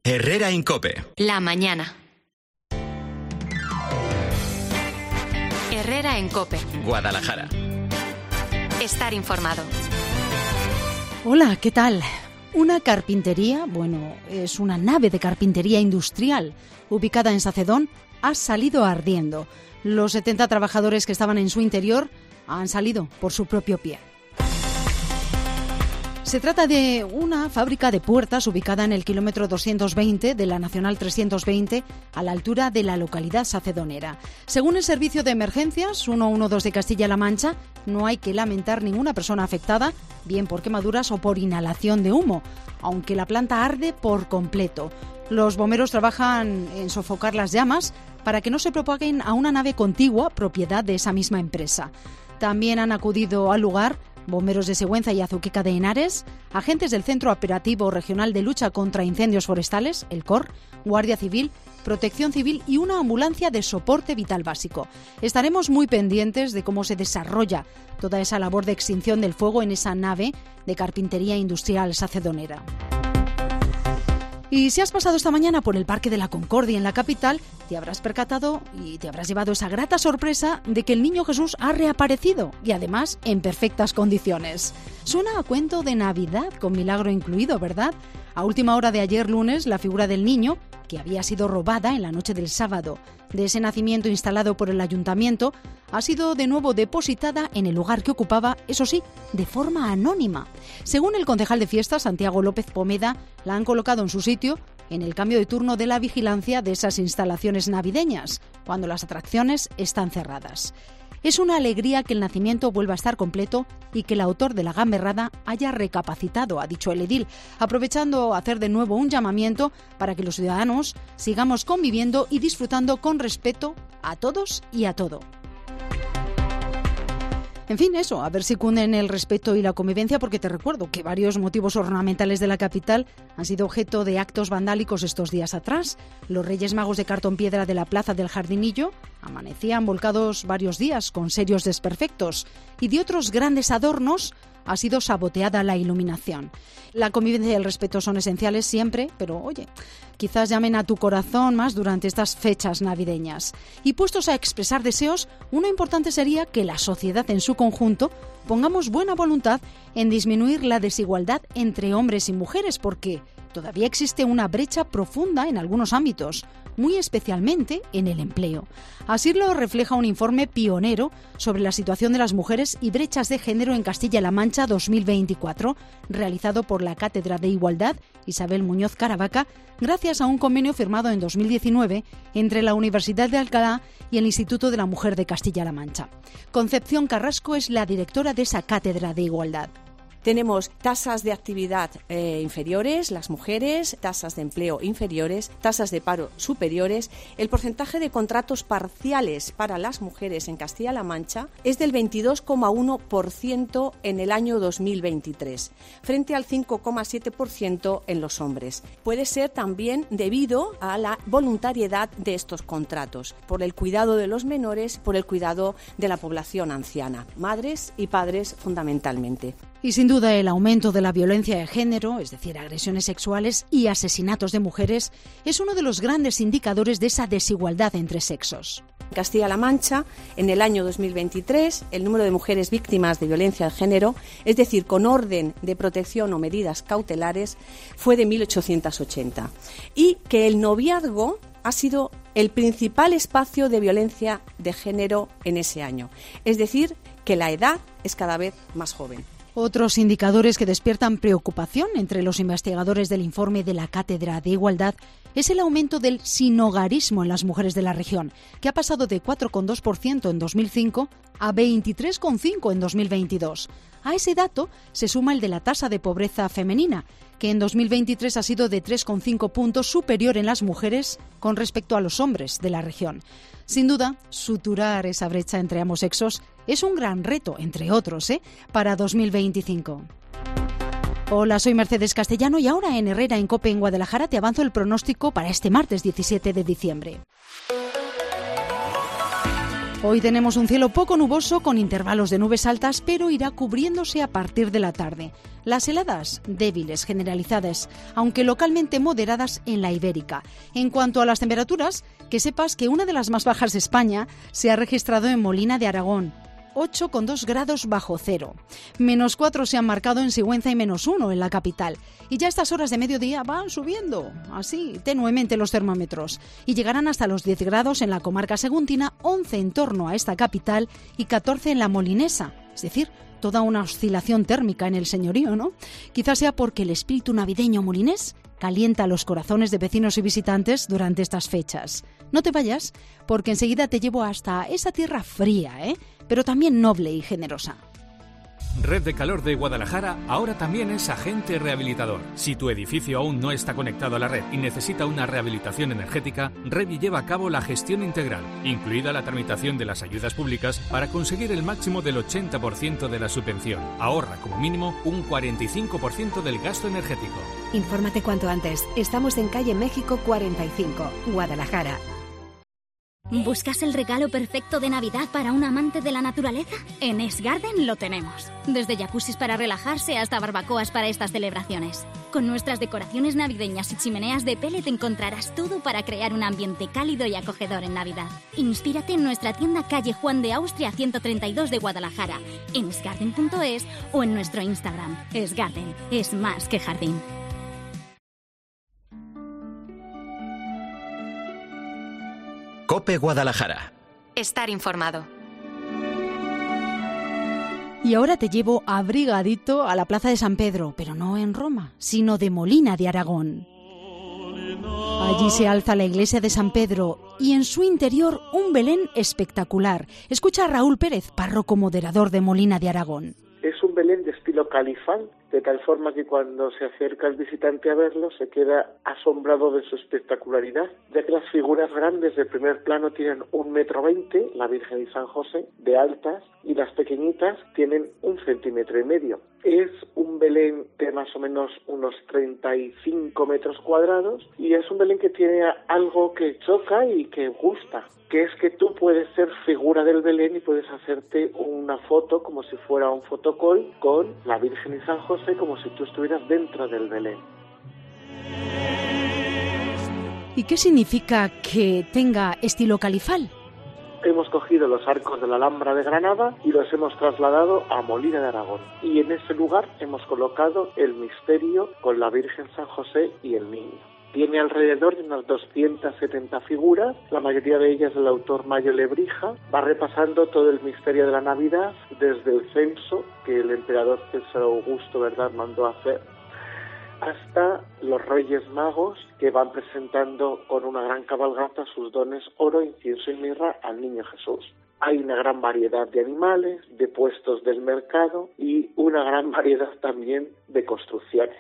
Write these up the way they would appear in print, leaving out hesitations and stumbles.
Herrera en COPE. La mañana. Herrera en COPE. Guadalajara. Estar informado. Hola, ¿qué tal? Una carpintería, es una nave de carpintería industrial ubicada en Sacedón, ha salido ardiendo. Los 70 trabajadores que estaban en su interior han salido por su propio pie. Se trata de una fábrica de puertas ubicada en el kilómetro 220 de la Nacional 320, a la altura de la localidad sacedonera. Según el Servicio de Emergencias 112 de Castilla-La Mancha, no hay que lamentar ninguna persona afectada, bien por quemaduras o por inhalación de humo, aunque la planta arde por completo. Los bomberos trabajan en sofocar las llamas para que no se propaguen a una nave contigua, propiedad de esa misma empresa. También han acudido al lugar bomberos de Sigüenza y Azuqueca de Henares, agentes del Centro Operativo Regional de Lucha contra Incendios Forestales, el COR, Guardia Civil, Protección Civil y una ambulancia de soporte vital básico. Estaremos muy pendientes de cómo se desarrolla toda esa labor de extinción del fuego en esa nave de carpintería industrial sacedonera. Y si has pasado esta mañana por el Parque de la Concordia en la capital, te habrás percatado y te habrás llevado esa grata sorpresa de que el Niño Jesús ha reaparecido y además en perfectas condiciones. Suena a cuento de Navidad con milagro incluido, ¿verdad? A última hora de ayer lunes, la figura del niño, que había sido robada en la noche del sábado de ese nacimiento instalado por el ayuntamiento, ha sido de nuevo depositada en el lugar que ocupaba, eso sí, de forma anónima. Según el concejal de fiestas, Santiago López Pomeda, la han colocado en su sitio en el cambio de turno de la vigilancia de esas instalaciones navideñas, cuando las atracciones están cerradas. Es una alegría que el nacimiento vuelva a estar completo y que el autor de la gamberrada haya recapacitado, ha dicho el edil, aprovechando a hacer de nuevo un llamamiento para que los ciudadanos sigamos conviviendo y disfrutando con respeto a todos y a todo. En fin, eso, a ver si cunden el respeto y la convivencia, porque te recuerdo que varios motivos ornamentales de la capital han sido objeto de actos vandálicos estos días atrás. Los Reyes Magos de cartón piedra de la Plaza del Jardinillo amanecían volcados varios días con serios desperfectos, y de otros grandes adornos ha sido saboteada la iluminación. La convivencia y el respeto son esenciales siempre, pero oye, quizás llamen a tu corazón más durante estas fechas navideñas. Y puestos a expresar deseos, uno importante sería que la sociedad en su conjunto pongamos buena voluntad en disminuir la desigualdad entre hombres y mujeres, porque todavía existe una brecha profunda en algunos ámbitos, muy especialmente en el empleo. Así lo refleja un informe pionero sobre la situación de las mujeres y brechas de género en Castilla-La Mancha 2024, realizado por la Cátedra de Igualdad Isabel Muñoz Caravaca, gracias a un convenio firmado en 2019 entre la Universidad de Alcalá y el Instituto de la Mujer de Castilla-La Mancha. Concepción Carrasco es la directora de esa Cátedra de Igualdad. Tenemos tasas de actividad inferiores, las mujeres, tasas de empleo inferiores, tasas de paro superiores. El porcentaje de contratos parciales para las mujeres en Castilla-La Mancha es del 22,1% en el año 2023, frente al 5,7% en los hombres. Puede ser también debido a la voluntariedad de estos contratos, por el cuidado de los menores, por el cuidado de la población anciana, madres y padres fundamentalmente. Y sin duda el aumento de la violencia de género, es decir, agresiones sexuales y asesinatos de mujeres, es uno de los grandes indicadores de esa desigualdad entre sexos. En Castilla-La Mancha, en el año 2023, el número de mujeres víctimas de violencia de género, es decir, con orden de protección o medidas cautelares, fue de 1.880. Y que el noviazgo ha sido el principal espacio de violencia de género en ese año. Es decir, que la edad es cada vez más joven. Otros indicadores que despiertan preocupación entre los investigadores del informe de la Cátedra de Igualdad es el aumento del sinhogarismo en las mujeres de la región, que ha pasado de 4,2% en 2005 a 23,5% en 2022. A ese dato se suma el de la tasa de pobreza femenina, que en 2023 ha sido de 3,5 puntos superior en las mujeres con respecto a los hombres de la región. Sin duda, suturar esa brecha entre ambos sexos es un gran reto, entre otros, para 2025. Hola, soy Mercedes Castellano y ahora en Herrera en COPE en Guadalajara te avanzo el pronóstico para este martes 17 de diciembre. Hoy tenemos un cielo poco nuboso con intervalos de nubes altas, pero irá cubriéndose a partir de la tarde. Las heladas, débiles, generalizadas, aunque localmente moderadas en la Ibérica. En cuanto a las temperaturas, que sepas que una de las más bajas de España se ha registrado en Molina de Aragón. 8,2 grados bajo cero. -4 se han marcado en Sigüenza y -1 en la capital. Y ya a estas horas de mediodía van subiendo, así, tenuemente los termómetros. Y llegarán hasta los 10 grados en la comarca saguntina, 11 en torno a esta capital y 14 en la molinesa. Es decir, toda una oscilación térmica en el señorío, ¿no? Quizás sea porque el espíritu navideño molinés calienta los corazones de vecinos y visitantes durante estas fechas. No te vayas, porque enseguida te llevo hasta esa tierra fría, pero también noble y generosa. Red de Calor de Guadalajara ahora también es agente rehabilitador. Si tu edificio aún no está conectado a la red y necesita una rehabilitación energética, Revi lleva a cabo la gestión integral, incluida la tramitación de las ayudas públicas para conseguir el máximo del 80% de la subvención. Ahorra como mínimo un 45% del gasto energético. Infórmate cuanto antes. Estamos en calle México 45, Guadalajara. ¿Buscas el regalo perfecto de Navidad para un amante de la naturaleza? En Esgarden lo tenemos. Desde jacuzzis para relajarse hasta barbacoas para estas celebraciones. Con nuestras decoraciones navideñas y chimeneas de pellet encontrarás todo para crear un ambiente cálido y acogedor en Navidad. Inspírate en nuestra tienda calle Juan de Austria 132 de Guadalajara, en esgarden.es o en nuestro Instagram. Esgarden es más que jardín. COPE Guadalajara. Estar informado. Y ahora te llevo abrigadito a la Plaza de San Pedro, pero no en Roma, sino de Molina de Aragón. Allí se alza la iglesia de San Pedro y en su interior un Belén espectacular. Escucha a Raúl Pérez, párroco moderador de Molina de Aragón. Es un Belén de estilo califal, de tal forma que cuando se acerca el visitante a verlo se queda asombrado de su espectacularidad, ya que las figuras grandes de primer plano tienen 1,20 m, la Virgen y San José, de altas, y las pequeñitas tienen 1,5 cm. Es un Belén de más o menos unos 35 metros cuadrados y es un Belén que tiene algo que choca y que gusta, que es que tú puedes ser figura del Belén y puedes hacerte una foto como si fuera un fotocall con la Virgen y San José, como si tú estuvieras dentro del Belén. ¿Y qué significa que tenga estilo califal? Hemos cogido los arcos de la Alhambra de Granada y los hemos trasladado a Molina de Aragón. Y en ese lugar hemos colocado el misterio con la Virgen, San José y el niño. Tiene alrededor de unas 270 figuras, la mayoría de ellas del autor Mayo Lebrija. Va repasando todo el misterio de la Navidad, desde el censo que el emperador César Augusto, ¿verdad?, mandó hacer, hasta los Reyes Magos, que van presentando con una gran cabalgata sus dones oro, incienso y mirra al Niño Jesús. Hay una gran variedad de animales, de puestos del mercado y una gran variedad también de construcciones.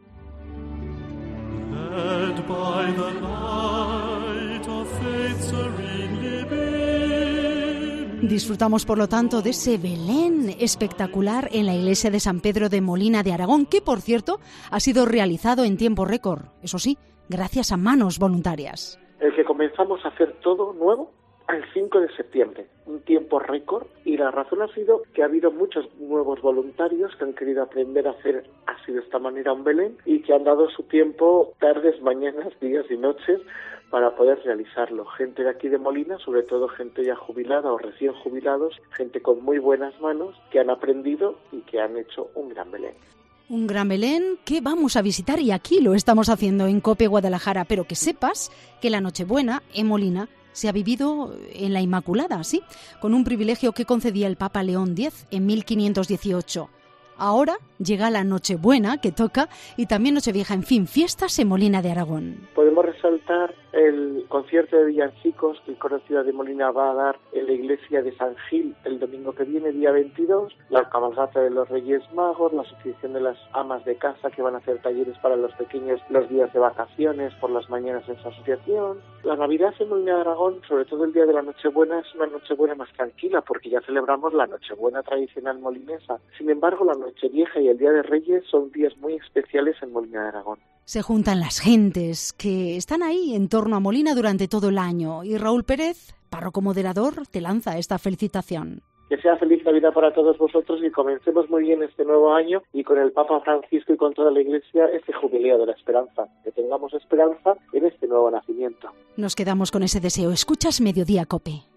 Disfrutamos, por lo tanto, de ese Belén espectacular en la iglesia de San Pedro de Molina de Aragón, que, por cierto, ha sido realizado en tiempo récord, eso sí, gracias a manos voluntarias. El que comenzamos a hacer todo nuevo el 5 de septiembre, un tiempo récord, y la razón ha sido que ha habido muchos nuevos voluntarios que han querido aprender a hacer así de esta manera un Belén y que han dado su tiempo, tardes, mañanas, días y noches, para poder realizarlo. Gente de aquí de Molina, sobre todo gente ya jubilada o recién jubilados, gente con muy buenas manos, que han aprendido y que han hecho un gran Belén. Un gran Belén que vamos a visitar y aquí lo estamos haciendo en COPE Guadalajara, pero que sepas que la Nochebuena en Molina se ha vivido en la Inmaculada, ¿sí?, con un privilegio que concedía el Papa León X en 1518. Ahora llega la Nochebuena que toca y también Nochevieja, en fin, fiestas en Molina de Aragón. Podemos resaltar el concierto de villancicos que el Coro Ciudad de Molina va a dar en la iglesia de San Gil el domingo que viene, día 22, la cabalgata de los Reyes Magos, la asociación de las amas de casa que van a hacer talleres para los pequeños los días de vacaciones por las mañanas en su asociación. La Navidad en Molina de Aragón, sobre todo el día de la Nochebuena, es una Nochebuena más tranquila porque ya celebramos la Nochebuena tradicional molinesa. Sin embargo, la Nochevieja y el Día de Reyes son días muy especiales en Molina de Aragón. Se juntan las gentes que están ahí en torno a Molina durante todo el año y Raúl Pérez párroco moderador, te lanza esta felicitación. Que sea feliz Navidad para todos vosotros y comencemos muy bien este nuevo año y con el Papa Francisco y con toda la Iglesia este jubileo de la esperanza. Que tengamos esperanza en este nuevo nacimiento. Nos quedamos con ese deseo. Escuchas Mediodía Cope.